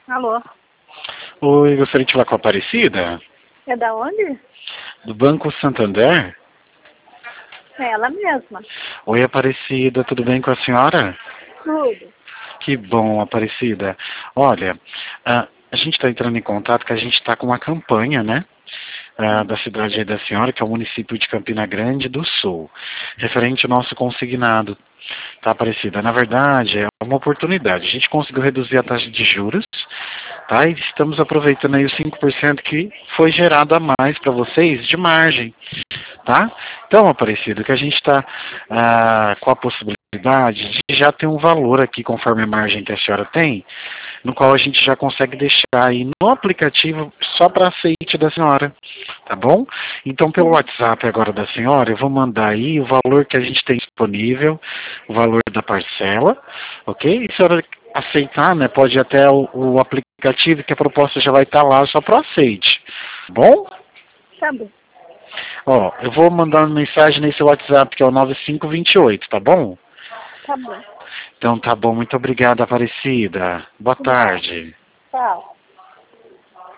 Alô? Oi, gostaria de falar com a Aparecida, É da onde? do Banco Santander. É ela mesma. Oi, Aparecida, tudo bem com a senhora? Tudo. Que bom, Aparecida. Olha, a gente está entrando em contato que a gente está com uma campanha, né? Da cidade aí da senhora, que é o município de Campina Grande do Sul, referente ao nosso consignado. Tá, Aparecida? Na verdade, é uma oportunidade. A gente conseguiu reduzir a taxa de juros, tá? E estamos aproveitando aí os 5% que foi gerado a mais para vocês de margem, tá? Então, Aparecido, que a gente está com a possibilidade de já ter um valor aqui, conforme a margem que a senhora tem, no qual a gente já consegue deixar aí no aplicativo só para aceite da senhora, tá bom? Então, pelo WhatsApp agora da senhora, eu vou mandar aí o valor que a gente tem disponível, o valor da parcela, ok? E se a senhora aceitar, né, pode ir até o aplicativo, que a proposta já vai estar lá só para aceite, tá bom? Tá bom. Ó, eu vou mandar uma mensagem nesse WhatsApp, que é o 9528, tá bom? Tá bom. Então tá bom, muito obrigado, Aparecida. Boa Nada. tarde. Tchau.